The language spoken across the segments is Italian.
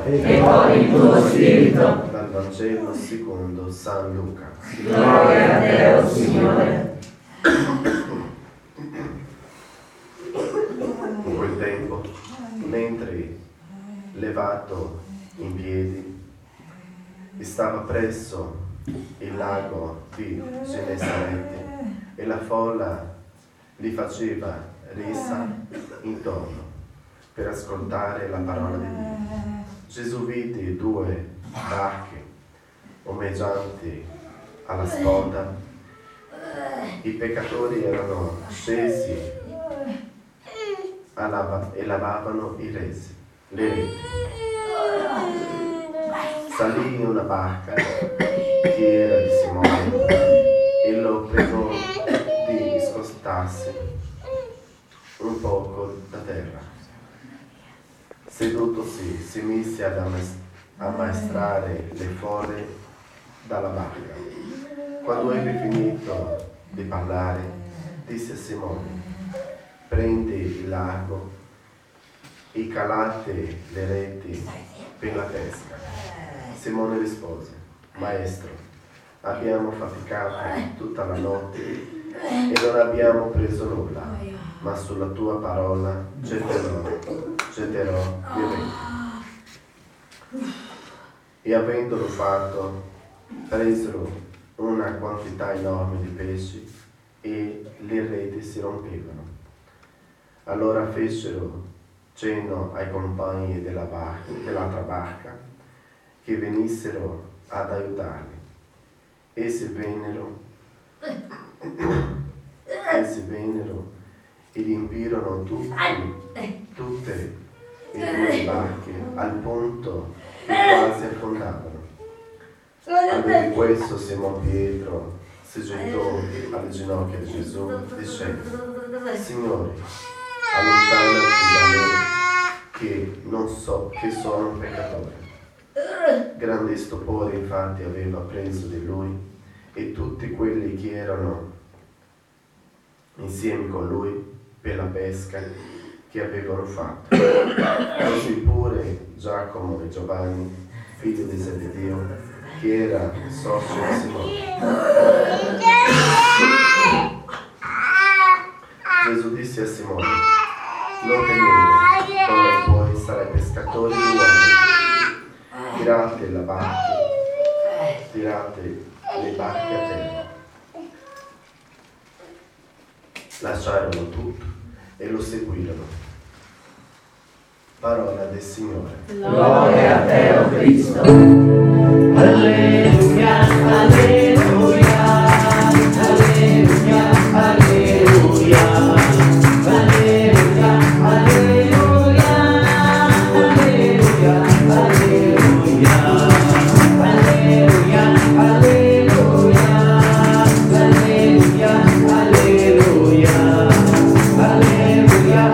e con il tuo spirito. Dal Vangelo secondo San Luca. Gloria a te, o Signore. In quel tempo, mentre levato in piedi, stava presso il lago di Genesaret e la folla gli faceva risa intorno per ascoltare la parola di Dio. Gesù vide 2 barche ondeggianti alla sponda. I peccatori erano scesi e lavavano le reti. Salì in una barca che era di Simone e lo pregò di scostarsi un poco da terra. Sedutosi, si mise ad ammaestrare le foglie dalla barca. Quando ebbe finito di parlare, disse a Simone: prendi il largo e calate le reti per la pesca. Simone rispose: Maestro, abbiamo faticato tutta la notte e non abbiamo preso nulla, ma sulla tua parola getterò le reti. E avendolo fatto, presero una quantità enorme di pesci e le reti si rompevano. Allora fecero cenno ai compagni dell'altra barca che venissero ad aiutarli. Essi vennero e riempirono tutte le 2 barche al punto che quasi affondavano. Al vedere questo Simon Pietro si gettò alle ginocchia di Gesù dicendo: Signore, allontanati da me che non so che sono un peccatore. Grande stupore infatti aveva preso di lui e tutti quelli che erano insieme con lui per la pesca che avevano fatto. Così pure Giacomo e Giovanni, figli di Zebedeo, che era socio di Simone. Gesù disse a Simone: non temere, ora poi sarai pescatori di uomini. Tirate le barche a terra. Lasciarono tutto e lo seguirono. Parola del Signore. Gloria a te, o Cristo. Alleluia, alleluia, alleluia, alleluia, alleluia, alleluia, alleluia, alleluia, alleluia, alleluia, alleluia, alleluia, alleluia,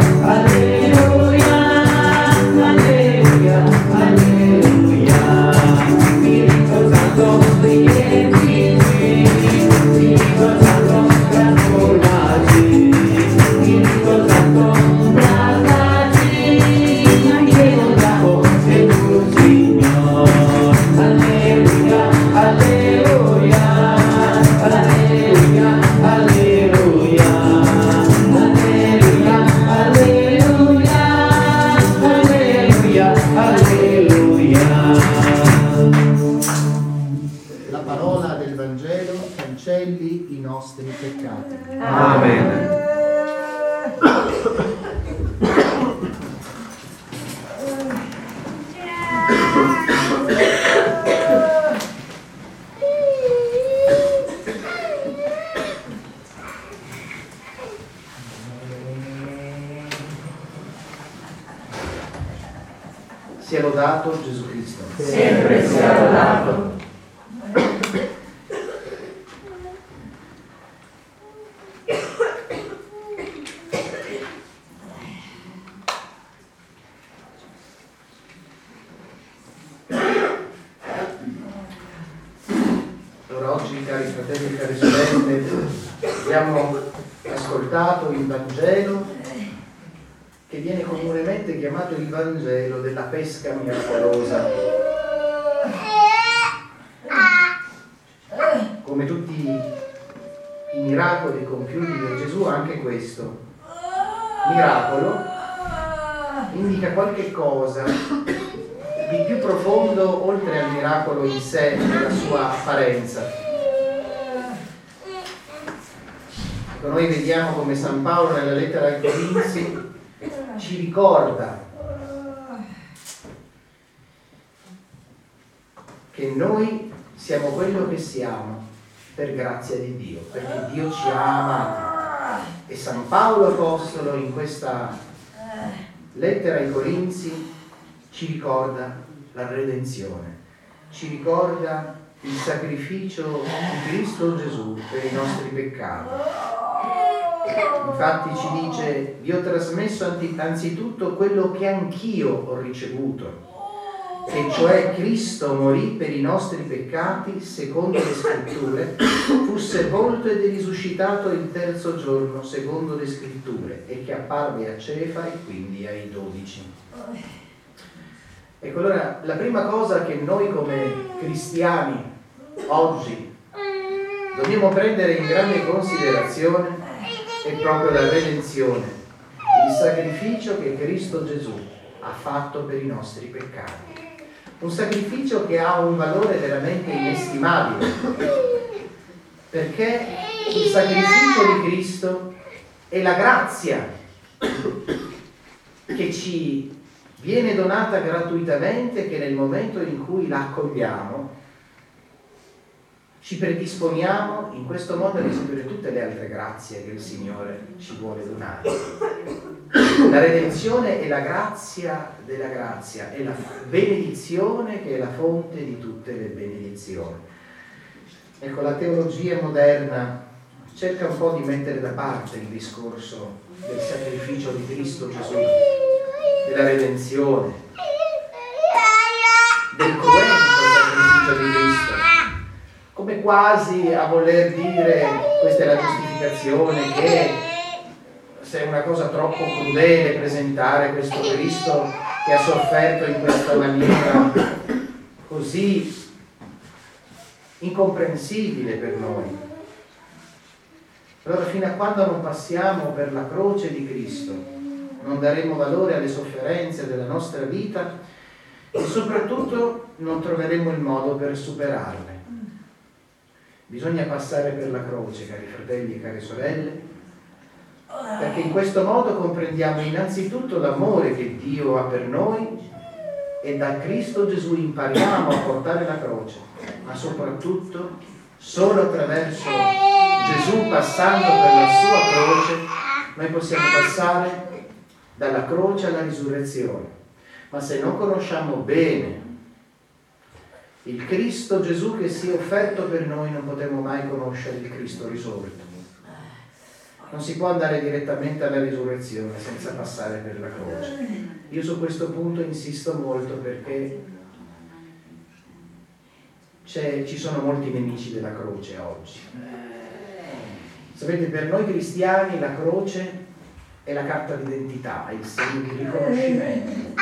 alleluia, alleluia. Spirito Santo, riempici, Spirito Santo, trasformaci, Spirito Santo, abbracciaci, anche non capo sei tu, Signore. Alleluia, alleluia, alleluia, alleluia, alleluia, alleluia, alleluia, alleluia. La parola del Vangelo cancelli i nostri peccati. Amen. Sia lodato Gesù Cristo. Sempre sia lodato. Allora oggi, cari fratelli e cari sorelle, abbiamo ascoltato il Vangelo che viene comunemente chiamato il Vangelo della pesca miracolosa. Come tutti i miracoli compiuti da Gesù, anche questo miracolo indica qualche cosa di più profondo oltre al miracolo in sé, nella sua apparenza. Noi vediamo come San Paolo nella lettera ai Corinzi ci ricorda che noi siamo quello che siamo per grazia di Dio, perché Dio ci ha amati. E San Paolo Apostolo in questa lettera ai Corinzi ci ricorda la redenzione, ci ricorda il sacrificio di Cristo Gesù per i nostri peccati. Infatti ci dice: vi ho trasmesso anzitutto quello che anch'io ho ricevuto, e cioè Cristo morì per i nostri peccati secondo le scritture, fu sepolto ed è risuscitato il terzo giorno secondo le scritture, e che apparve a Cefa e quindi ai 12. Ecco, allora la prima cosa che noi come cristiani oggi dobbiamo prendere in grande considerazione è proprio la redenzione, il sacrificio che Cristo Gesù ha fatto per i nostri peccati. Un sacrificio che ha un valore veramente inestimabile, perché il sacrificio di Cristo è la grazia che ci viene donata gratuitamente, che nel momento in cui la accogliamo ci predisponiamo in questo modo a ricevere tutte le altre grazie che il Signore ci vuole donare. La redenzione è la grazia della grazia, è la benedizione che è la fonte di tutte le benedizioni. Ecco, la teologia moderna cerca un po' di mettere da parte il discorso del sacrificio di Cristo Gesù, della redenzione, del cruento sacrificio di Cristo, come quasi a voler dire questa è la giustificazione, che se è una cosa troppo crudele presentare questo Cristo che ha sofferto in questa maniera così incomprensibile per noi. Allora, fino a quando non passiamo per la croce di Cristo, non daremo valore alle sofferenze della nostra vita e soprattutto non troveremo il modo per superarle. Bisogna passare per la croce, cari fratelli e care sorelle, perché in questo modo comprendiamo innanzitutto l'amore che Dio ha per noi e da Cristo Gesù impariamo a portare la croce, ma soprattutto solo attraverso Gesù passando per la sua croce noi possiamo passare dalla croce alla risurrezione. Ma se non conosciamo bene il Cristo Gesù che si è offerto per noi, non potremo mai conoscere il Cristo risorto. Non si può andare direttamente alla risurrezione senza passare per la croce. Io su questo punto insisto molto, perché ci sono molti nemici della croce oggi. Sapete, per noi cristiani la croce è la carta d'identità, è il segno di riconoscimento.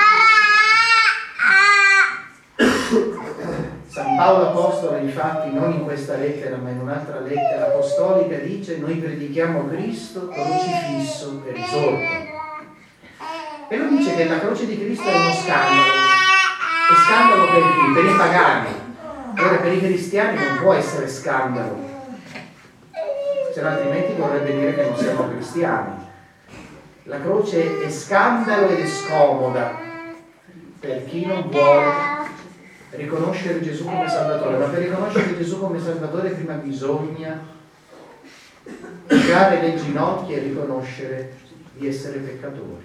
San Paolo Apostolo, infatti, non in questa lettera ma in un'altra lettera apostolica, dice: noi predichiamo Cristo crocifisso e risorto. E lui dice che la croce di Cristo è uno scandalo. È scandalo per chi? Per i pagani. Allora per i cristiani non può essere scandalo, se no altrimenti vorrebbe dire che non siamo cristiani. La croce è scandalo ed è scomoda per chi non vuole riconoscere Gesù come Salvatore, ma per riconoscere Gesù come Salvatore prima bisogna piegare le ginocchia e riconoscere di essere peccatori.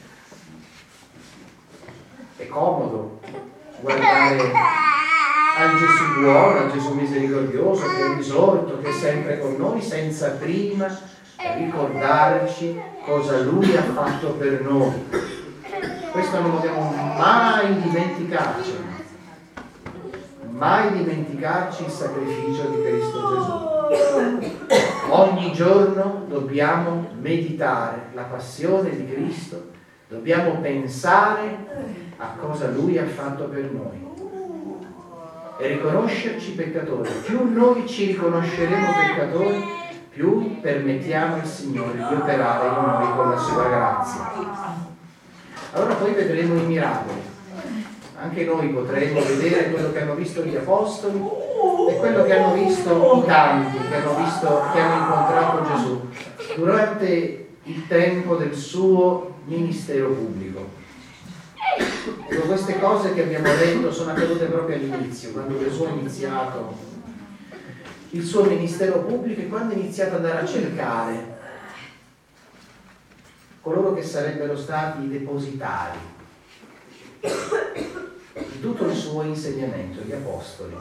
È comodo guardare al Gesù buono, al Gesù misericordioso, che è risorto, che è sempre con noi, senza prima ricordarci cosa Lui ha fatto per noi. Questo non dobbiamo mai dimenticarci. Mai dimenticarci il sacrificio di Cristo Gesù. Ogni giorno dobbiamo meditare la passione di Cristo, Dobbiamo pensare a cosa Lui ha fatto per noi e riconoscerci peccatori. Più noi ci riconosceremo peccatori, più permettiamo al Signore di operare in noi con la sua grazia. Allora poi vedremo i miracoli. Anche noi potremo vedere quello che hanno visto gli apostoli e quello che hanno visto i tanti che hanno incontrato Gesù durante il tempo del suo ministero pubblico. Ecco, queste cose che abbiamo detto sono accadute proprio all'inizio, quando Gesù ha iniziato il suo ministero pubblico e quando ha iniziato ad andare a cercare coloro che sarebbero stati i depositari di tutto il suo insegnamento, gli apostoli.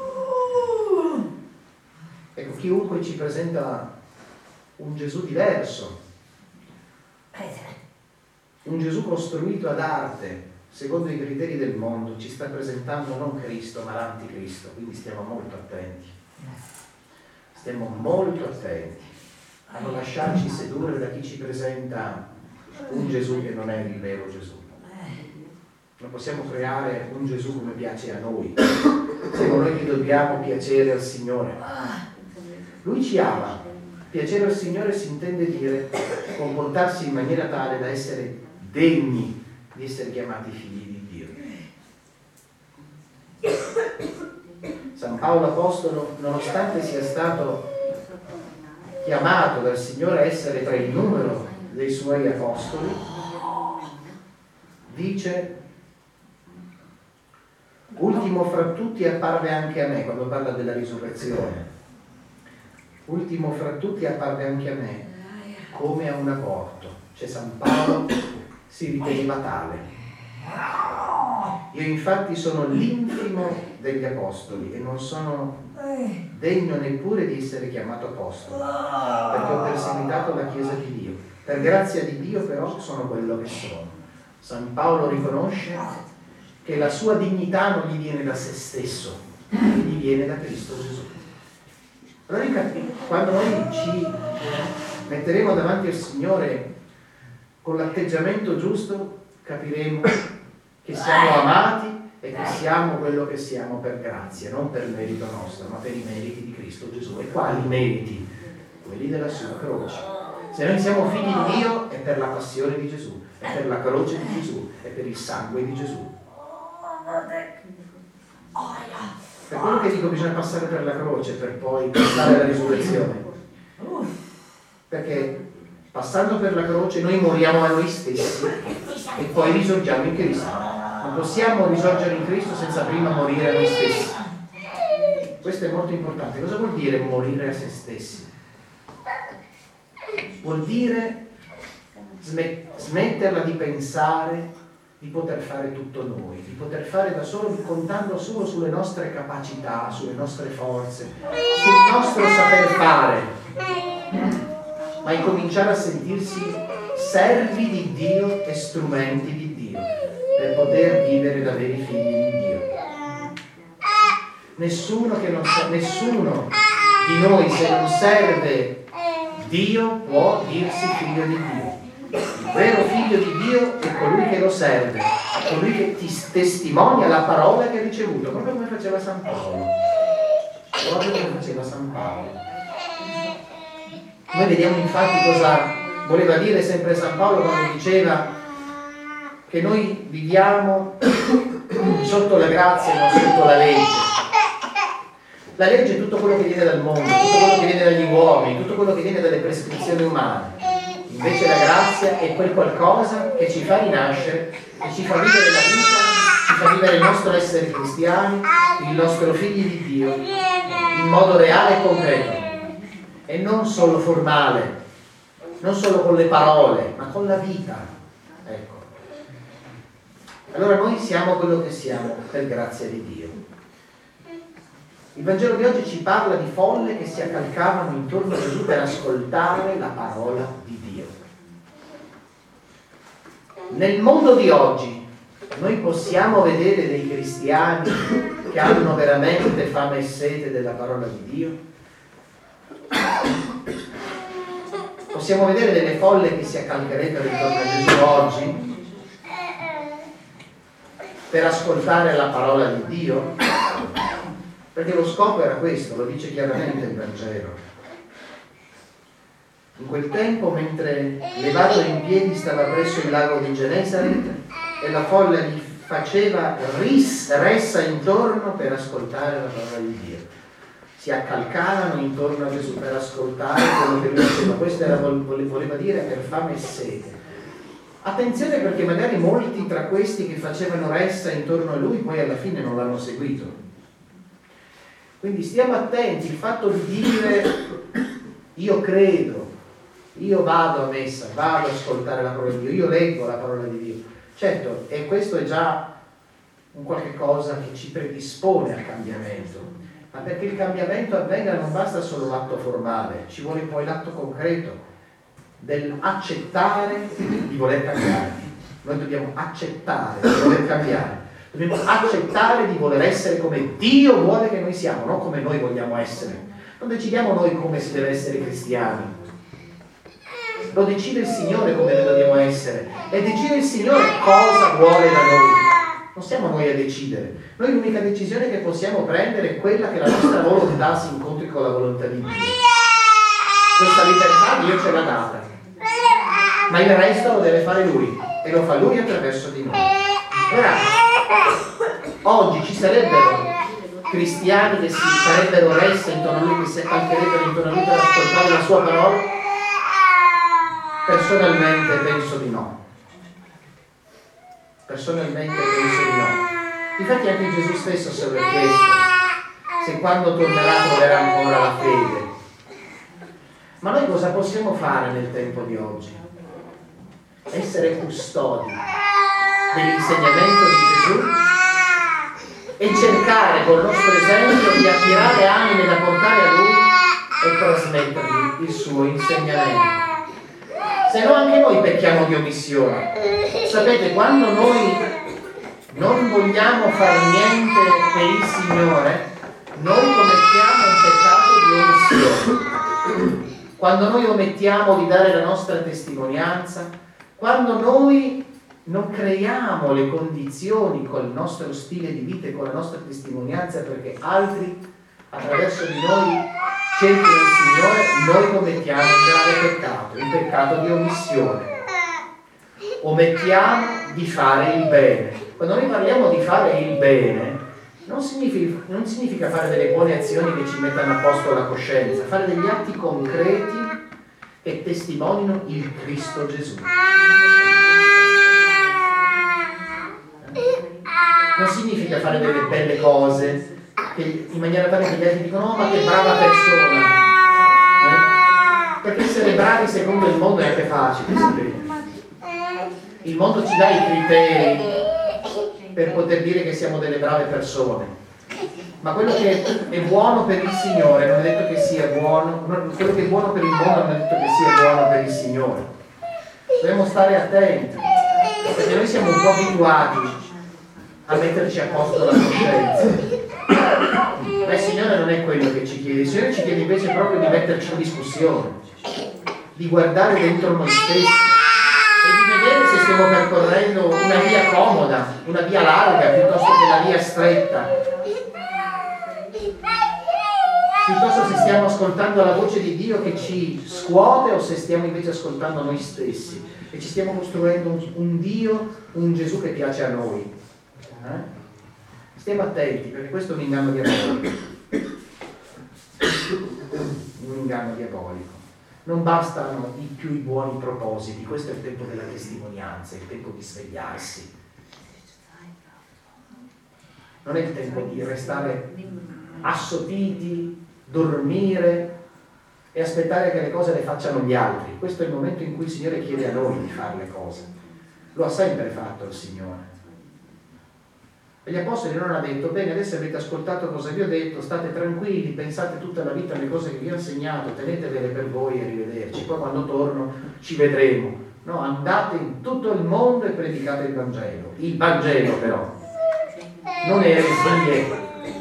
Ecco, chiunque ci presenta un Gesù diverso, un Gesù costruito ad arte, secondo i criteri del mondo, ci sta presentando non Cristo ma l'anticristo, quindi stiamo molto attenti. Stiamo molto attenti a non lasciarci sedurre da chi ci presenta un Gesù che non è il vero Gesù. Non possiamo creare un Gesù come piace a noi. Siamo noi che dobbiamo piacere al Signore. Lui ci ama. Piacere al Signore si intende dire comportarsi in maniera tale da essere degni di essere chiamati figli di Dio. San Paolo Apostolo, nonostante sia stato chiamato dal Signore a essere tra il numero dei suoi apostoli, dice: ultimo fra tutti apparve anche a me, quando parla della risurrezione. Ultimo fra tutti apparve anche a me, come a un aborto. Cioè San Paolo si riteneva tale. Io infatti sono l'infimo degli apostoli e non sono degno neppure di essere chiamato apostolo, perché ho perseguitato la Chiesa di Dio. Per grazia di Dio però sono quello che sono. San Paolo riconosce che la sua dignità non gli viene da se stesso, gli viene da Cristo Gesù. Allora quando noi ci metteremo davanti al Signore con l'atteggiamento giusto, capiremo che siamo amati e che siamo quello che siamo per grazia, non per merito nostro, ma per i meriti di Cristo Gesù. E quali meriti? Quelli della sua croce. Se noi siamo figli di Dio è per la passione di Gesù, è per la croce di Gesù, è per il sangue di Gesù. Per quello che dico, bisogna passare per la croce per poi passare alla risurrezione, perché passando per la croce noi moriamo a noi stessi e poi risorgiamo in Cristo. Non possiamo risorgere in Cristo senza prima morire a noi stessi. Questo è molto importante. Cosa vuol dire morire a se stessi? Vuol dire smetterla di pensare di poter fare tutto noi, di poter fare da solo, contando solo sulle nostre capacità, sulle nostre forze, sul nostro saper fare, ma incominciare a sentirsi servi di Dio e strumenti di Dio per poter vivere da veri figli di Dio. Nessuno di noi, se non serve Dio, può dirsi figlio di Dio. Il vero figlio di Dio è colui che lo serve, è colui che ti testimonia la parola che ha ricevuto, proprio come faceva San Paolo. Noi vediamo infatti cosa voleva dire sempre San Paolo quando diceva che noi viviamo sotto la grazia e non sotto la legge. La legge è tutto quello che viene dal mondo, tutto quello che viene dagli uomini, tutto quello che viene dalle prescrizioni umane. Invece la grazia è quel qualcosa che ci fa rinascere, che ci fa vivere la vita, ci fa vivere il nostro essere cristiani, il nostro figli di Dio, in modo reale e concreto. E non solo formale, non solo con le parole, ma con la vita. Ecco. Allora noi siamo quello che siamo per grazia di Dio. Il Vangelo di oggi ci parla di folle che si accalcavano intorno a Gesù per ascoltare la parola di Dio. Nel mondo di oggi noi possiamo vedere dei cristiani che hanno veramente fame e sete della parola di Dio? Possiamo vedere delle folle che si accalcherebbero intorno a Gesù oggi? per ascoltare la parola di Dio? Perché lo scopo era questo, lo dice chiaramente il Vangelo. In quel tempo, mentre levato in piedi stava presso il lago di Genesaret e la folla gli faceva ressa intorno per ascoltare la parola di Dio. Si accalcavano intorno a Gesù per ascoltare quello che lui diceva. Questo voleva dire per fame e sete. Attenzione, perché magari molti tra questi che facevano ressa intorno a lui poi alla fine non l'hanno seguito. Quindi stiamo attenti, il fatto di dire io credo, io vado a messa, vado ad ascoltare la parola di Dio, io leggo la parola di Dio. Certo, e questo è già un qualche cosa che ci predispone al cambiamento, ma perché il cambiamento avvenga non basta solo l'atto formale, ci vuole poi l'atto concreto dell'accettare di voler cambiare. Noi dobbiamo accettare di voler cambiare, dobbiamo accettare di voler essere come Dio vuole che noi siamo, non come noi vogliamo essere. Non decidiamo noi come si deve essere cristiani, lo decide il Signore come noi dobbiamo essere, e decide il Signore cosa vuole da noi. Non siamo noi a decidere. Noi l'unica decisione che possiamo prendere è quella che la nostra volontà si incontri con la volontà di Dio. Questa libertà Dio ce l'ha data, ma il resto lo deve fare Lui, e lo fa Lui attraverso di noi. Ora, oggi ci sarebbero cristiani che si farebbero ressa intorno a Lui, che si accalcherebbero intorno a Lui per ascoltare la Sua parola? Personalmente penso di no. Personalmente penso di no. Infatti anche Gesù stesso si è chiesto se quando tornerà troverà ancora la fede. Ma noi cosa possiamo fare nel tempo di oggi? Essere custodi dell'insegnamento di Gesù e cercare col nostro esempio di attirare anime da portare a Lui e trasmettergli il suo insegnamento. Se no anche noi pecchiamo di omissione. Sapete, quando noi non vogliamo far niente per il Signore, noi commettiamo un peccato di omissione. Quando noi omettiamo di dare la nostra testimonianza, quando noi non creiamo le condizioni col nostro stile di vita e con la nostra testimonianza perché altri attraverso di noi cerchino il Signore, noi commettiamo un grave peccato, il peccato di omissione. Omettiamo di fare il bene. Quando noi parliamo di fare il bene, non significa fare delle buone azioni che ci mettano a posto la coscienza, fare degli atti concreti che testimonino il Cristo Gesù. Non significa fare delle belle cose che in maniera tale che gli altri dicono: oh, ma che brava persona. Perché essere bravi secondo il mondo è anche facile, sapete. Il mondo ci dà i criteri per poter dire che siamo delle brave persone, ma quello che è buono per il Signore non è detto che sia buono, quello che è buono per il mondo non è detto che sia buono per il Signore. Dobbiamo stare attenti, perché noi siamo un po' abituati a metterci a posto la coscienza. Ma il Signore non è quello che ci chiede, il Signore ci chiede invece proprio di metterci in discussione, di guardare dentro noi stessi e di vedere se stiamo percorrendo una via comoda, una via larga piuttosto che una via stretta, piuttosto se stiamo ascoltando la voce di Dio che ci scuote o se stiamo invece ascoltando noi stessi e ci stiamo costruendo un Dio, un Gesù che piace a noi. Stiamo attenti, perché questo è un inganno diabolico. Un inganno diabolico. Non bastano i buoni propositi, questo è il tempo della testimonianza, è il tempo di svegliarsi. Non è il tempo di restare assopiti, dormire e aspettare che le cose le facciano gli altri. Questo è il momento in cui il Signore chiede a noi di fare le cose. Lo ha sempre fatto il Signore. E gli apostoli non hanno detto: bene, adesso avete ascoltato cosa vi ho detto, state tranquilli, pensate tutta la vita alle cose che vi ho insegnato, tenetevele per voi e arrivederci, poi quando torno ci vedremo. No, andate in tutto il mondo e predicate il Vangelo. Il Vangelo però, non eresie,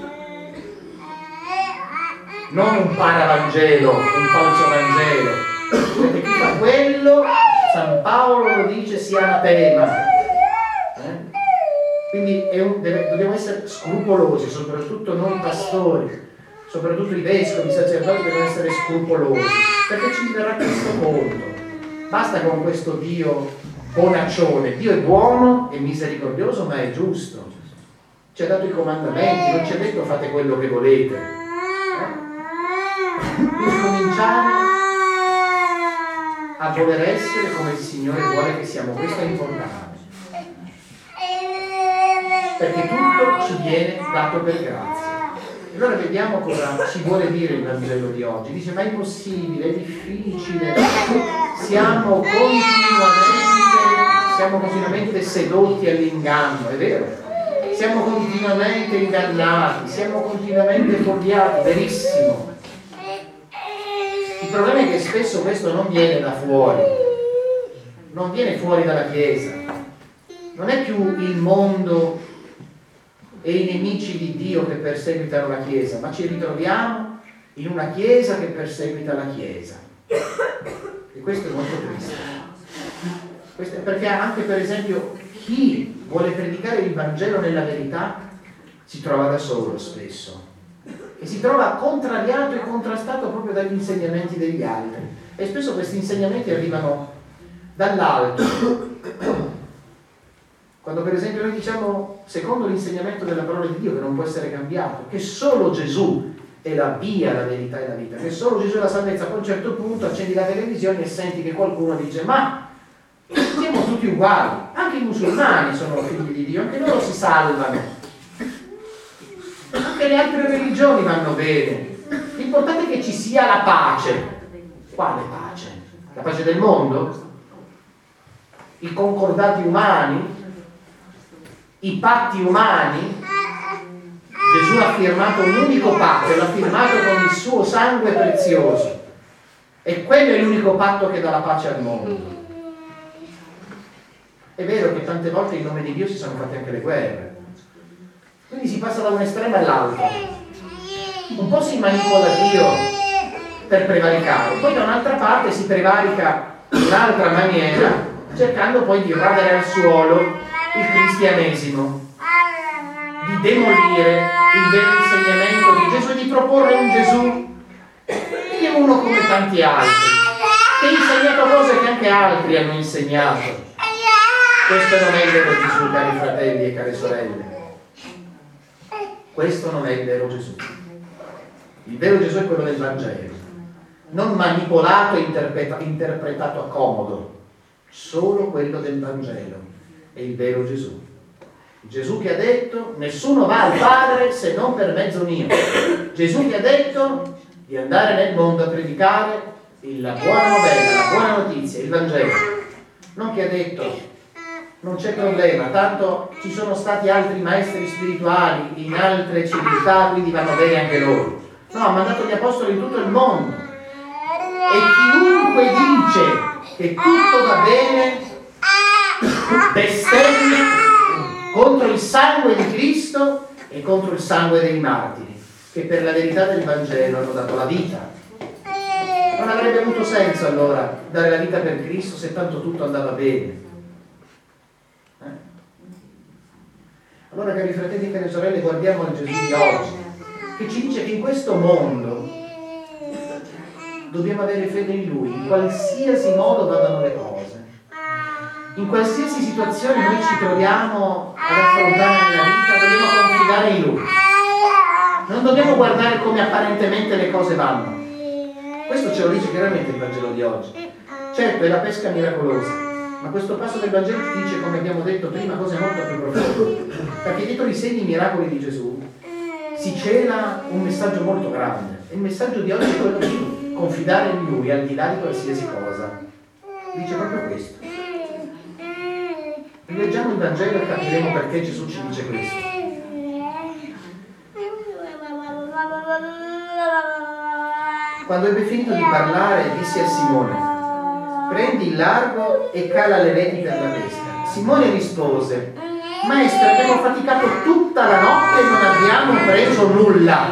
non un paravangelo, un falso Vangelo, perché chi fa quello, San Paolo lo dice, sia anatema. Quindi dobbiamo essere scrupolosi, soprattutto noi pastori, soprattutto i vescovi, i sacerdoti devono essere scrupolosi, perché ci verrà questo conto. Basta con questo Dio bonaccione. Dio è buono e misericordioso, ma è giusto. Ci ha dato i comandamenti, non ci ha detto fate quello che volete. Quindi cominciare a voler essere come il Signore vuole che siamo, questo è importante. Perché tutto ci viene dato per grazia. Allora vediamo cosa ci vuole dire il Vangelo di oggi. Dice, ma è impossibile, è difficile, siamo continuamente sedotti all'inganno, è vero? Siamo continuamente ingannati, siamo continuamente fuorviati, verissimo. Il problema è che spesso questo non viene da fuori, non viene fuori dalla Chiesa. Non è più il mondo e i nemici di Dio che perseguitano la Chiesa, ma ci ritroviamo in una Chiesa che perseguita la Chiesa. E questo è molto triste. Questo è perché anche, per esempio, chi vuole predicare il Vangelo nella verità si trova da solo spesso e si trova contrariato e contrastato proprio dagli insegnamenti degli altri. E spesso questi insegnamenti arrivano dall'alto. Quando per esempio noi diciamo, secondo l'insegnamento della parola di Dio, che non può essere cambiato, che solo Gesù è la via, la verità e la vita, che solo Gesù è la salvezza, poi a un certo punto accendi la televisione e senti che qualcuno dice, ma siamo tutti uguali, anche i musulmani sono figli di Dio, anche loro si salvano, anche le altre religioni vanno bene, l'importante è che ci sia la pace. Quale pace? La pace del mondo? I concordati umani? I patti umani? Gesù ha firmato un unico patto e l'ha firmato con il suo sangue prezioso, e quello è l'unico patto che dà la pace al mondo. È vero che tante volte in nome di Dio si sono fatte anche le guerre, quindi si passa da un estremo all'altro, un po' si manipola Dio per prevaricare, poi da un'altra parte si prevarica in un'altra maniera, cercando poi di radere al suolo il cristianesimo, di demolire il vero insegnamento di Gesù e di proporre un Gesù che è uno come tanti altri, che ha insegnato cose che anche altri hanno insegnato. Questo non è il vero Gesù, cari fratelli e care sorelle. Questo non è il vero Gesù. Il vero Gesù è quello del Vangelo, non manipolato e interpretato a comodo. Solo quello del Vangelo è il vero Gesù. Gesù che ha detto nessuno va al Padre se non per mezzo mio. Gesù che ha detto di andare nel mondo a predicare la buona novella, la buona notizia, il Vangelo. Non che ha detto non c'è problema, tanto ci sono stati altri maestri spirituali in altre civiltà, quindi vanno bene anche loro. No, ha mandato gli apostoli in tutto il mondo. E chiunque dice che tutto va bene bestemmia contro il sangue di Cristo e contro il sangue dei martiri, che per la verità del Vangelo hanno dato la vita. Non avrebbe avuto senso allora dare la vita per Cristo se tanto tutto andava bene. Allora, cari fratelli e care sorelle, guardiamo al Gesù di oggi, che ci dice che in questo mondo dobbiamo avere fede in Lui, in qualsiasi modo vadano le cose. In qualsiasi situazione noi ci troviamo ad affrontare nella vita, dobbiamo confidare in Lui. Non dobbiamo guardare come apparentemente le cose vanno. Questo ce lo dice chiaramente il Vangelo di oggi. Certo, è la pesca miracolosa, ma questo passo del Vangelo ci dice, come abbiamo detto prima, cose molto più profonde. Perché dietro i segni miracoli di Gesù si cela un messaggio molto grande. E il messaggio di oggi è quello di confidare in Lui al di là di qualsiasi cosa. Dice proprio questo. Rileggiamo il Vangelo e capiremo perché Gesù ci dice questo. Quando ebbe finito di parlare, disse a Simone: prendi il largo e cala le reti per la pesca. Simone rispose: Maestro, abbiamo faticato tutta la notte e non abbiamo preso nulla,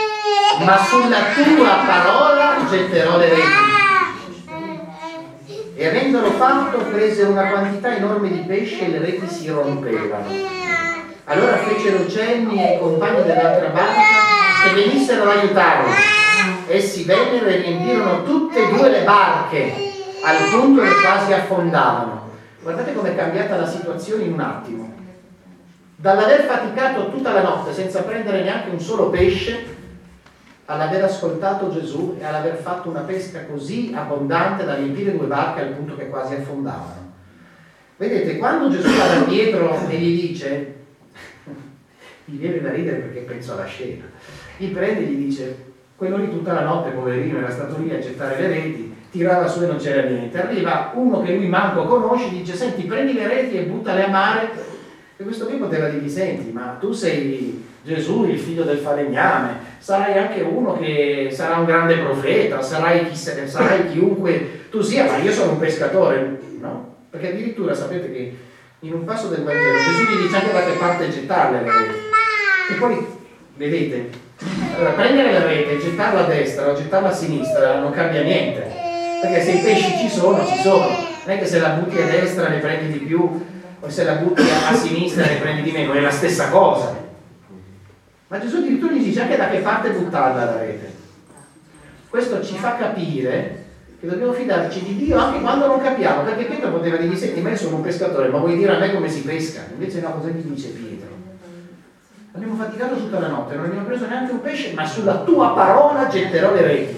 ma sulla tua parola getterò le reti. E avendolo fatto prese una quantità enorme di pesce e le reti si rompevano. Allora fecero cenni ai compagni dell'altra barca che venissero ad aiutarli. Essi vennero e riempirono tutte e due le barche al punto che quasi affondavano. Guardate com'è cambiata la situazione in un attimo. Dall'aver faticato tutta la notte senza prendere neanche un solo pesce, all'aver ascoltato Gesù e all'aver fatto una pesca così abbondante da riempire due barche al punto che quasi affondavano. Vedete, quando Gesù va da Pietro e gli dice, mi viene da ridere perché penso alla scena, gli prende e gli dice, quello lì tutta la notte, poverino, era stato lì a gettare le reti, tirava su e non c'era niente. Arriva uno che lui manco conosce, gli dice, senti, prendi le reti e buttale a mare. E questo qui poteva dirgli, senti, ma tu sei Gesù, il figlio del falegname, sarai anche uno che sarà un grande profeta, sarai chiunque tu sia, ma io sono un pescatore. No, perché addirittura sapete che in un passo del Vangelo Gesù gli dice anche da che parte gettarle le reti. E poi, vedete, allora, prendere la rete e gettarla a destra o gettarla a sinistra non cambia niente, perché se i pesci ci sono, non è che se la butti a destra ne prendi di più o se la butti a sinistra ne prendi di meno, è la stessa cosa. Ma Gesù addirittura gli dice anche da che parte buttarla la rete. Questo ci fa capire che dobbiamo fidarci di Dio anche quando non capiamo, perché Pietro poteva dirgli, senti, ma io sono un pescatore, ma vuoi dire a me come si pesca? Invece no, cosa gli dice Pietro? Abbiamo faticato tutta la notte, non abbiamo preso neanche un pesce, ma sulla tua parola getterò le reti.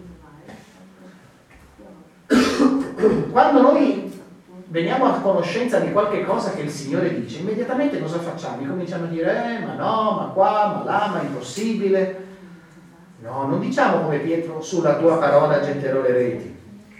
Quando noi veniamo a conoscenza di qualche cosa che il Signore dice, immediatamente cosa facciamo? Cominciamo a dire, ma no, ma qua, ma là, ma impossibile. No, non diciamo come Pietro, sulla tua parola getterò le reti.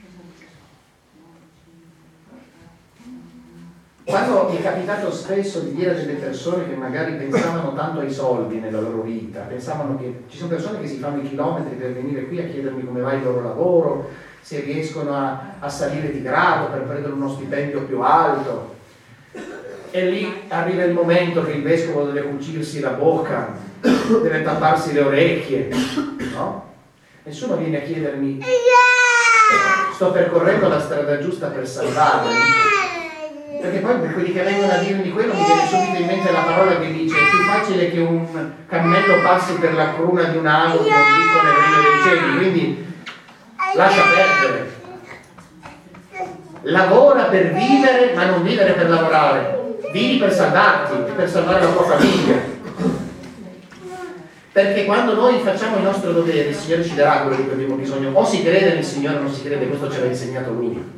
Quando mi è capitato spesso di dire a delle persone che magari pensavano tanto ai soldi nella loro vita, pensavano che ci sono persone che si fanno i chilometri per venire qui a chiedermi come va il loro lavoro, se riescono a salire di grado per prendere uno stipendio più alto, e lì arriva il momento che il vescovo deve cucirsi la bocca, deve tapparsi le orecchie, no? Nessuno viene a chiedermi, sto percorrendo la strada giusta per salvarmi, perché poi per quelli che vengono a dirmi quello mi viene subito in mente la parola che dice, è più facile che un cammello passi per la cruna di un ago che un ricco nel regno dei cieli, quindi lascia perdere. Lavora per vivere, ma non vivere per lavorare. Vivi per salvarti e per salvare la tua famiglia. Perché quando noi facciamo il nostro dovere, il Signore ci darà quello di cui abbiamo bisogno. O si crede nel Signore o non si crede, questo ce l'ha insegnato Lui.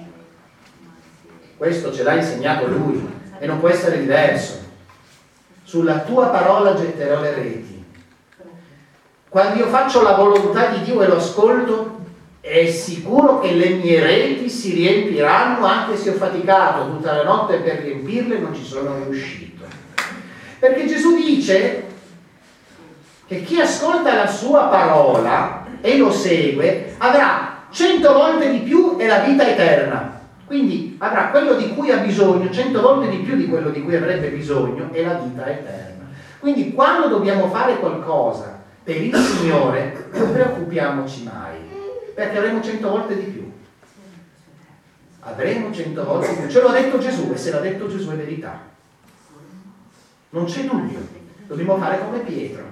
Questo ce l'ha insegnato Lui e non può essere diverso. Sulla tua parola getterò le reti. Quando io faccio la volontà di Dio e lo ascolto, è sicuro che le mie reti si riempiranno, anche se ho faticato tutta la notte per riempirle, non ci sono riuscito. Perché Gesù dice che chi ascolta la sua parola e lo segue avrà 100 volte di più e la vita eterna. Quindi avrà quello di cui ha bisogno, 100 volte di più di quello di cui avrebbe bisogno, e la vita eterna. Quindi quando dobbiamo fare qualcosa per il Signore, non preoccupiamoci mai, perché avremo 100 volte di più. Avremo 100 volte di più. Ce l'ha detto Gesù, e se l'ha detto Gesù è verità. Non c'è dubbio. Dobbiamo fare come Pietro.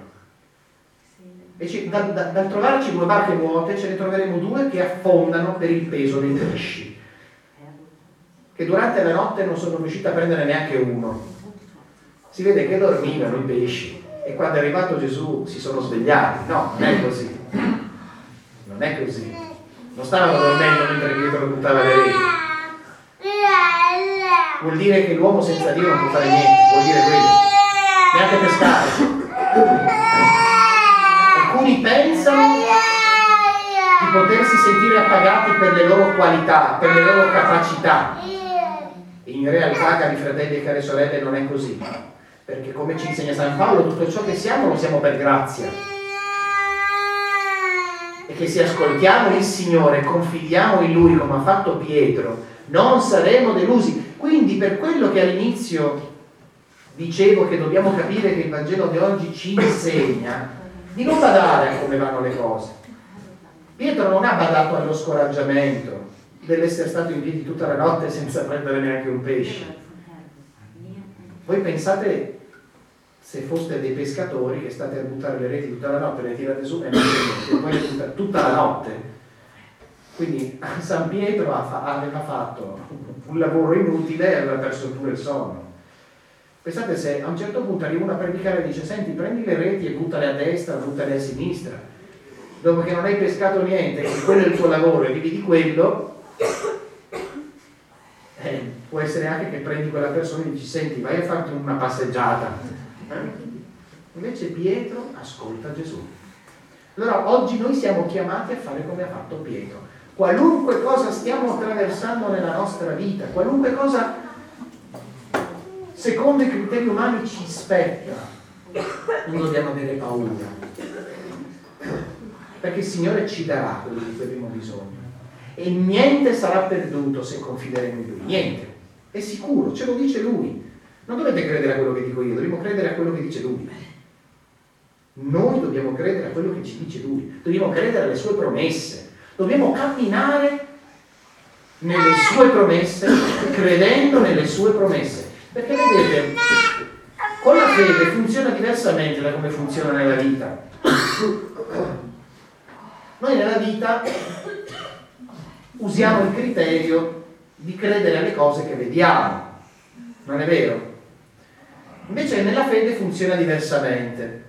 E dal trovarci due barche vuote, ce ne troveremo due che affondano per il peso dei pesci, che durante la notte non sono riusciti a prendere neanche uno. Si vede che dormivano i pesci e quando è arrivato Gesù si sono svegliati. No, non è così. Non è così. Non stavano dormendo mentre Pietro buttava le reti. Vuol dire che l'uomo senza Dio non può fare niente, vuol dire quello. Neanche pescare. Alcuni pensano di potersi sentire appagati per le loro qualità, per le loro capacità. In realtà, cari fratelli e care sorelle, non è così, perché come ci insegna San Paolo, tutto ciò che siamo lo siamo per grazia, e che se ascoltiamo il Signore, confidiamo in Lui come ha fatto Pietro, non saremo delusi. Quindi per quello che all'inizio dicevo che dobbiamo capire che il Vangelo di oggi ci insegna di non badare a come vanno le cose. Pietro non ha badato allo scoraggiamento, dell'essere stato in piedi tutta la notte senza prendere neanche un pesce. Voi pensate se foste dei pescatori che state a buttare le reti tutta la notte, le tirate su e non prendete, poi le buttate tutta la notte. Quindi San Pietro aveva fatto un lavoro inutile e aveva perso pure il sonno. Pensate se a un certo punto arriva uno a predicare e dice: senti, prendi le reti e buttale a destra, buttale a sinistra. Dopo che non hai pescato niente, che quello è il tuo lavoro e vivi di quello, può essere anche che prendi quella persona e dici: senti, vai a farti una passeggiata. Invece Pietro ascolta Gesù. Allora oggi noi siamo chiamati a fare come ha fatto Pietro. Qualunque cosa stiamo attraversando nella nostra vita, qualunque cosa secondo i criteri umani ci spetta, non dobbiamo avere paura, perché il Signore ci darà quello di cui abbiamo bisogno e niente sarà perduto se confideremo in Lui, niente, è sicuro, ce lo dice Lui. Non dovete credere a quello che dico io, dobbiamo credere a quello che dice Lui. Noi dobbiamo credere a quello che ci dice Lui, dobbiamo credere alle sue promesse, dobbiamo camminare nelle sue promesse, credendo nelle sue promesse. Perché vedete, con la fede funziona diversamente da come funziona nella vita. Noi nella vita usiamo il criterio di credere alle cose che vediamo, non è vero? Invece nella fede funziona diversamente.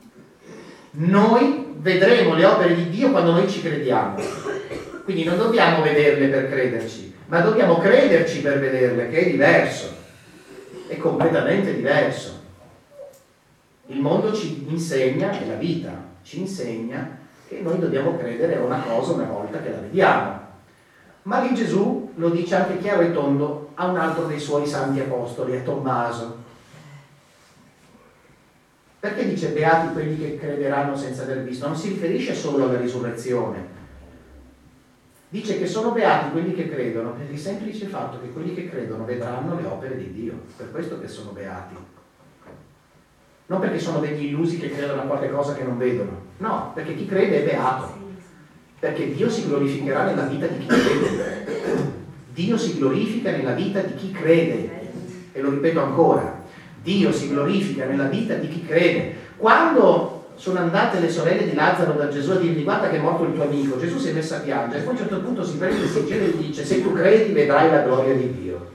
Noi vedremo le opere di Dio quando noi ci crediamo. Quindi non dobbiamo vederle per crederci, ma dobbiamo crederci per vederle, che è diverso. È completamente diverso. Il mondo ci insegna, e la vita ci insegna, che noi dobbiamo credere a una cosa una volta che la vediamo. Ma lì Gesù lo dice anche chiaro e tondo a un altro dei suoi santi apostoli, a Tommaso. Perché dice beati quelli che crederanno senza aver visto? Non si riferisce solo alla risurrezione. Dice che sono beati quelli che credono per il semplice fatto che quelli che credono vedranno le opere di Dio. Per questo che sono beati. Non perché sono degli illusi che credono a qualche cosa che non vedono. No, perché chi crede è beato. Perché Dio si glorificherà nella vita di chi crede. Dio si glorifica nella vita di chi crede. E lo ripeto ancora. Dio si glorifica nella vita di chi crede. Quando sono andate le sorelle di Lazzaro da Gesù a dirgli: guarda che è morto il tuo amico, Gesù si è messo a piangere, e poi a un certo punto si prende, si gira e gli dice: se tu credi vedrai la gloria di Dio.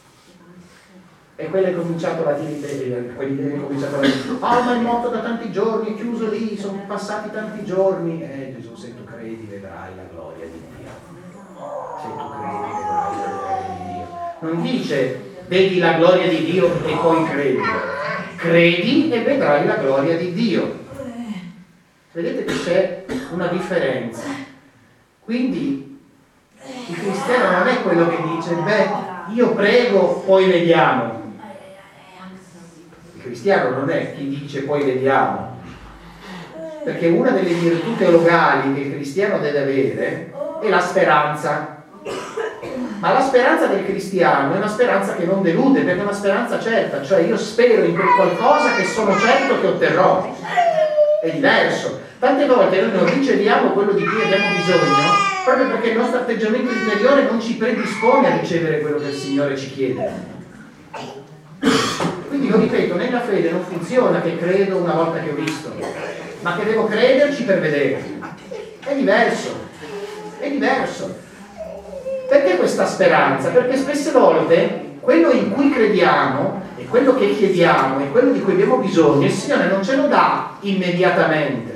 E quelli hanno cominciato a dire: oh, ma è morto da tanti giorni, è chiuso lì, sono passati tanti giorni. Gesù, se tu credi vedrai la gloria di Dio. Se tu credi vedrai la gloria di Dio. Non dice vedi la gloria di Dio e poi credi. Credi e vedrai la gloria di Dio. Vedete che c'è una differenza. Quindi il cristiano non è quello che dice: beh, io prego, poi vediamo. Il cristiano non è chi dice poi vediamo. Perché una delle virtù teologali che il cristiano deve avere è la speranza. Ma la speranza del cristiano è una speranza che non delude, perché è una speranza certa, cioè io spero in quel qualcosa che sono certo che otterrò. È diverso. Tante volte noi non riceviamo quello di cui abbiamo bisogno proprio perché il nostro atteggiamento interiore non ci predispone a ricevere quello che il Signore ci chiede. Quindi lo ripeto, nella fede non funziona che credo una volta che ho visto, ma che devo crederci per vedere. È diverso. È diverso. Perché questa speranza? Perché spesse volte quello in cui crediamo e quello che chiediamo e quello di cui abbiamo bisogno il Signore non ce lo dà immediatamente.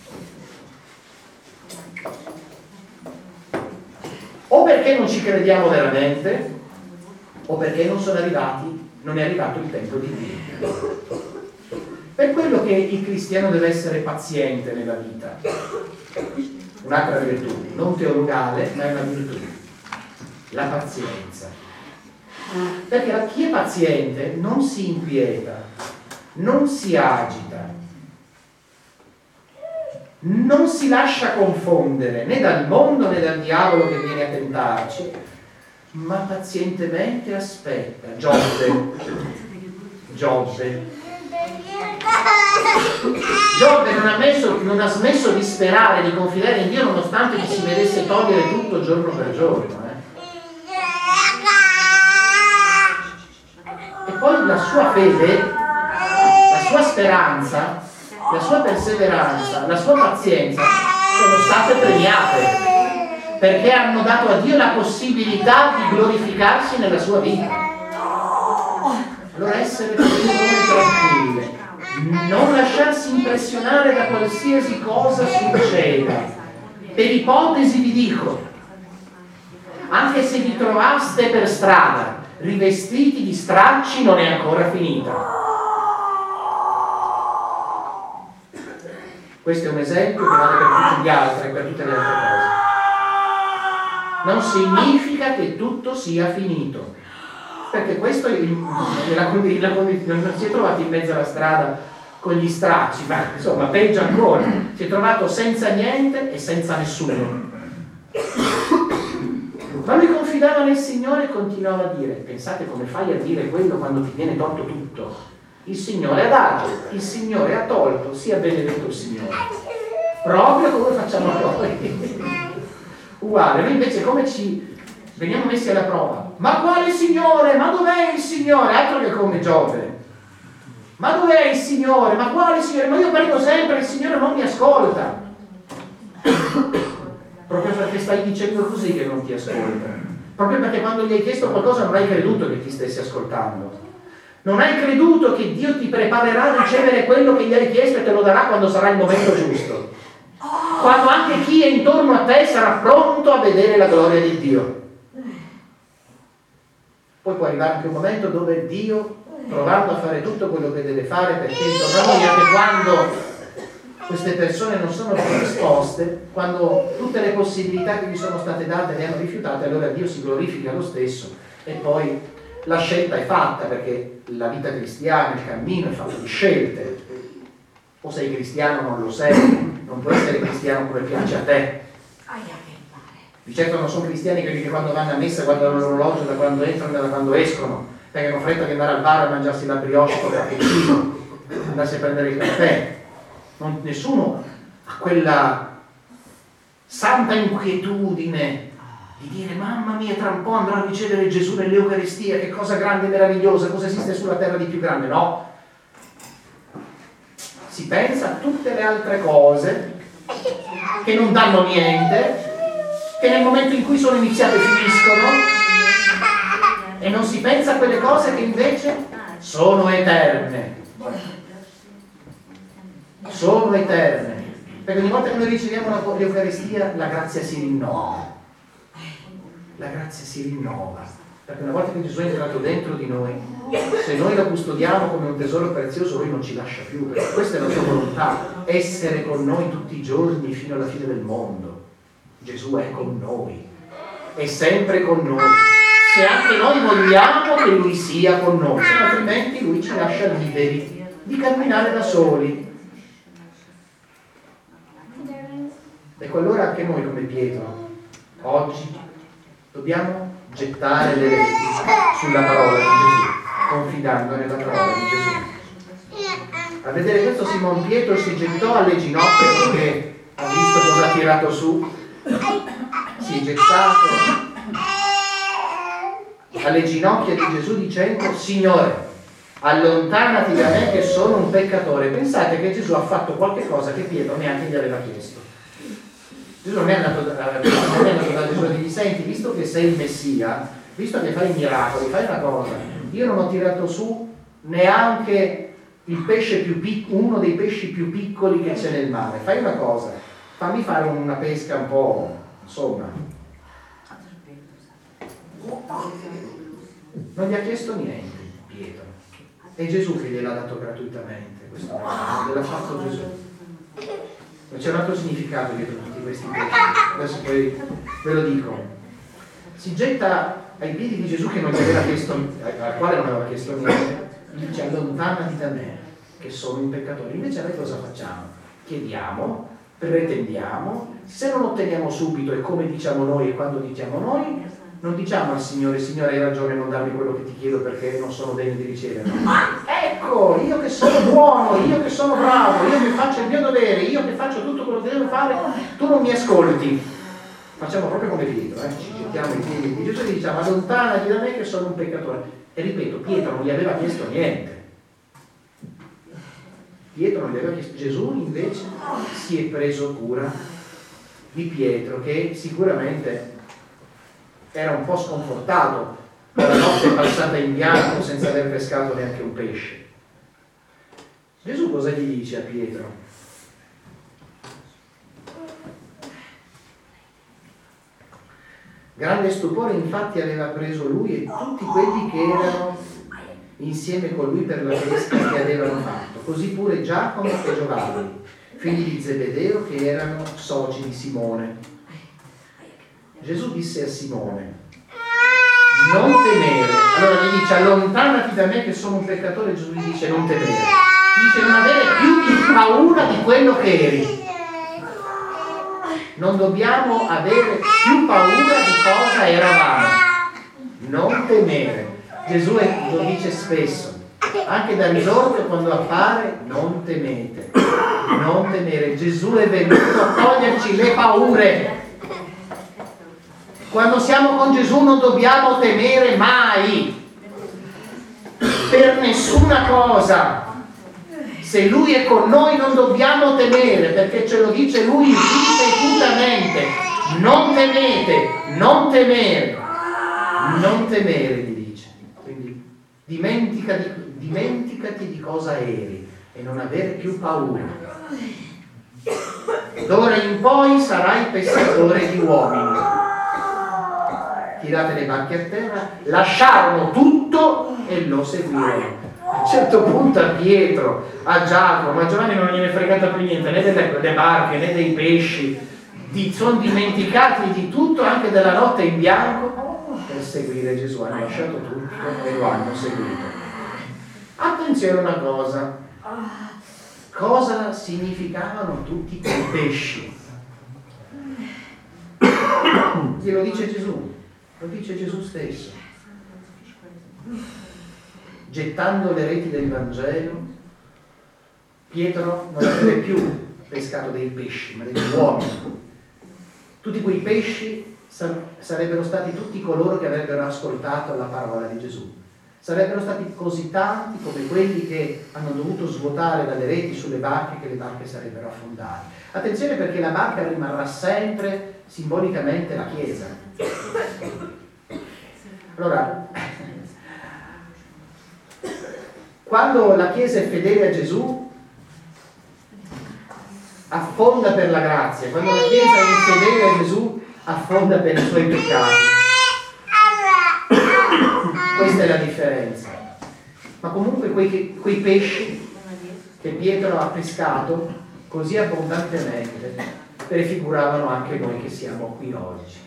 O perché non ci crediamo veramente, o perché non è arrivato il tempo di Dio. Per quello che il cristiano deve essere paziente nella vita. Un'altra virtù, non teologale, ma è una virtù. La pazienza. Perché chi è paziente non si inquieta, non si agita, non si lascia confondere né dal mondo né dal diavolo che viene a tentarci, ma pazientemente aspetta. Giobbe non ha smesso di sperare, di confidare in Dio, nonostante gli si vedesse togliere tutto giorno per giorno. la sua fede, la sua speranza, la sua perseveranza, la sua pazienza sono state premiate, perché hanno dato a Dio la possibilità di glorificarsi nella sua vita. Allora essere tranquille, non lasciarsi impressionare da qualsiasi cosa succeda. Per ipotesi vi dico, anche se vi trovaste per strada rivestiti di stracci, non è ancora finita. Questo è un esempio che vale per tutti gli altri e per tutte le altre cose. Non significa che tutto sia finito, perché questo non si è trovato in mezzo alla strada con gli stracci, ma insomma peggio ancora, si è trovato senza niente e senza nessuno. Ma lui confidava nel Signore e continuava a dire: pensate come fai a dire quello quando ti viene tolto tutto? Il Signore ha dato, il Signore ha tolto, sia benedetto il Signore. Proprio come facciamo noi. Uguale, noi invece come ci veniamo messi alla prova? Ma quale Signore? Ma dov'è il Signore? Altro che come Giove. Ma dov'è il Signore? Ma quale Signore? Ma io prego sempre, il Signore non mi ascolta. Proprio perché stai dicendo così che non ti ascolta. Proprio perché quando gli hai chiesto qualcosa non hai creduto che ti stessi ascoltando. Non hai creduto che Dio ti preparerà a ricevere quello che gli hai chiesto e te lo darà quando sarà il momento giusto. Quando anche chi è intorno a te sarà pronto a vedere la gloria di Dio. Poi può arrivare anche un momento dove Dio, provando a fare tutto quello che deve fare, perché intorno a noi, anche quando queste persone non sono risposte, quando tutte le possibilità che gli sono state date le hanno rifiutate, allora Dio si glorifica lo stesso e poi la scelta è fatta, perché la vita cristiana, il cammino è fatto di scelte. O sei cristiano o non lo sei, non puoi essere cristiano come piace a te. Di certo non sono cristiani quelli che quando vanno a messa guardano l'orologio da quando entrano e da quando escono, perché hanno fretta di andare al bar a mangiarsi la brioche con il cappuccino, andarsi a prendere il caffè. Nessuno ha quella santa inquietudine di dire: mamma mia, tra un po' andrò a ricevere Gesù nell'Eucaristia, che cosa grande e meravigliosa, cosa esiste sulla terra di più grande? No. Si pensa a tutte le altre cose che non danno niente, che nel momento in cui sono iniziate finiscono, e non si pensa a quelle cose che invece sono eterne. Sono eterne. Perché ogni volta che noi riceviamo l'Eucaristia la grazia si rinnova. La grazia si rinnova. Perché una volta che Gesù è entrato dentro di noi, se noi lo custodiamo come un tesoro prezioso, lui non ci lascia più, perché questa è la sua volontà, essere con noi tutti i giorni fino alla fine del mondo. Gesù è con noi, è sempre con noi, se anche noi vogliamo che lui sia con noi, se no altrimenti lui ci lascia liberi di camminare da soli. Ecco, allora anche noi come Pietro oggi dobbiamo gettare le reti sulla parola di Gesù, confidando nella parola di Gesù. A vedere questo Simon Pietro si gettò alle ginocchia perché ha visto cosa ha tirato su, si è gettato alle ginocchia di Gesù dicendo: Signore, allontanati da me che sono un peccatore. Pensate che Gesù ha fatto qualche cosa che Pietro neanche gli aveva chiesto. Gesù non è andato da Gesù e gli: senti, visto che sei il Messia, visto che fai i miracoli, fai una cosa, io non ho tirato su neanche il pesce più uno dei pesci più piccoli che c'è nel mare, fai una cosa, fammi fare una pesca un po', insomma. Non gli ha chiesto niente Pietro, è Gesù che gliel'ha dato gratuitamente, questo gliel'ha fatto Gesù. Non c'è un altro significato dietro tutti questi pesci, adesso poi ve lo dico. Si getta ai piedi di Gesù che non gli aveva chiesto, al quale non aveva chiesto niente, gli dice: allontanati da me che sono un peccatore. Invece noi cosa facciamo? Chiediamo, pretendiamo, se non otteniamo subito, e come diciamo noi e quando diciamo noi, non diciamo al Signore: Signore, hai ragione, non darmi quello che ti chiedo perché non sono degno di riceverlo. Ecco, io che sono buono, io che sono bravo, io che faccio il mio dovere, io che faccio tutto quello che devo fare, tu non mi ascolti. Facciamo proprio come Pietro, ci gettiamo i piedi di Gesù e diciamo: allontanati da me che sono un peccatore. E ripeto, Pietro non gli aveva chiesto niente. Pietro non gli aveva chiesto. Gesù invece si è preso cura di Pietro, che sicuramente era un po' sconfortato dalla notte passata in bianco senza aver pescato neanche un pesce. Gesù cosa gli dice a Pietro? Grande stupore infatti aveva preso lui e tutti quelli che erano insieme con lui per la pesca che avevano fatto, così pure Giacomo e Giovanni, figli di Zebedeo, che erano soci di Simone. Gesù disse a Simone: non temere. Allora gli dice: allontanati da me che sono un peccatore. Gesù gli dice: non temere. Dice: non avere più paura di quello che eri. Non dobbiamo avere più paura di cosa eravamo. Non temere. Gesù lo dice spesso, anche da risorto quando appare: non temete, non temere. Gesù è venuto a toglierci le paure. Quando siamo con Gesù non dobbiamo temere mai, per nessuna cosa. Se Lui è con noi non dobbiamo temere, perché ce lo dice Lui ripetutamente: non temete, non temere, non temere, gli dice. Quindi dimenticati di cosa eri e non avere più paura. D'ora in poi sarai pescatore di uomini. Tirate le barche a terra, lasciarono tutto e lo seguirono. A un certo punto a Pietro, a Giacomo, a Giovanni non gliene è fregata più niente, né delle barche né dei pesci, sono dimenticati di tutto, anche della notte in bianco, per seguire Gesù. Hanno lasciato tutto e lo hanno seguito. Attenzione a una cosa: cosa significavano tutti quei pesci? Glielo dice Gesù, lo dice Gesù stesso. Gettando le reti del Vangelo, Pietro non avrebbe più pescato dei pesci, ma degli uomini. Tutti quei pesci sarebbero stati tutti coloro che avrebbero ascoltato la parola di Gesù. Sarebbero stati così tanti come quelli che hanno dovuto svuotare dalle reti sulle barche, che le barche sarebbero affondate. Attenzione, perché la barca rimarrà sempre simbolicamente la Chiesa. Allora, quando la Chiesa è fedele a Gesù, affonda per la grazia. Quando la Chiesa è infedele a Gesù, affonda per i suoi peccati. Questa è la differenza. Ma comunque quei pesci che Pietro ha pescato così abbondantemente prefiguravano anche noi che siamo qui oggi.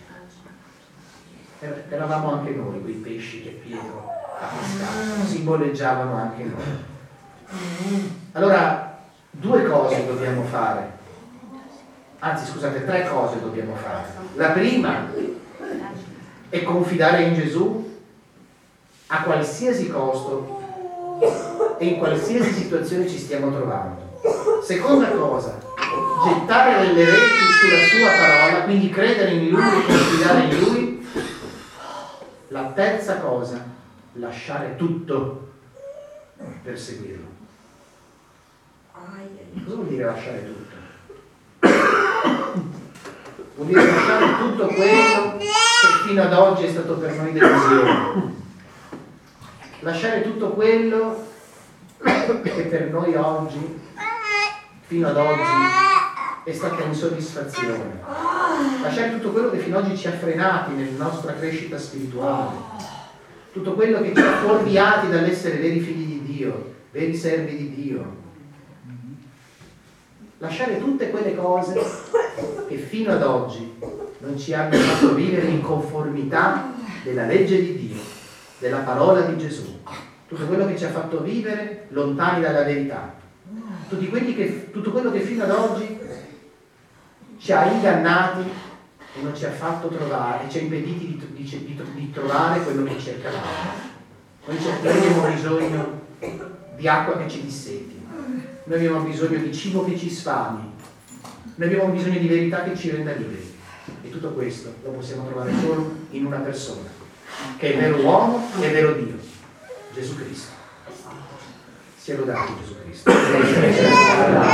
Eravamo anche noi quei pesci che Pietro ha pescato, simboleggiavano anche noi. Allora, due cose dobbiamo fare. Anzi, scusate, tre cose dobbiamo fare. La prima è confidare in Gesù a qualsiasi costo e in qualsiasi situazione ci stiamo trovando. Seconda cosa, gettare delle reti sulla sua parola, quindi credere in Lui e confidare in Lui. La terza cosa, lasciare tutto per seguirlo. Cosa vuol dire lasciare tutto? Vuol dire lasciare tutto quello che fino ad oggi è stato per noi delusione. Lasciare tutto quello che per noi oggi, fino ad oggi, è stata insoddisfazione. Lasciare tutto quello che fino ad oggi ci ha frenati nella nostra crescita spirituale. Tutto quello che ci ha fuorviati dall'essere veri figli di Dio, veri servi di Dio. Lasciare tutte quelle cose che fino ad oggi non ci hanno fatto vivere in conformità della legge di Dio, della parola di Gesù. Tutto quello che ci ha fatto vivere lontani dalla verità. Tutto quello che fino ad oggi ci ha ingannati e non ci ha fatto trovare, e ci ha impediti di trovare quello che cercavamo. Noi abbiamo bisogno di acqua che ci disseti. Noi abbiamo bisogno di cibo che ci sfami, noi abbiamo bisogno di verità che ci renda liberi, e tutto questo lo possiamo trovare solo in una persona, che è vero uomo e vero Dio, Gesù Cristo. Sia lodato Gesù Cristo.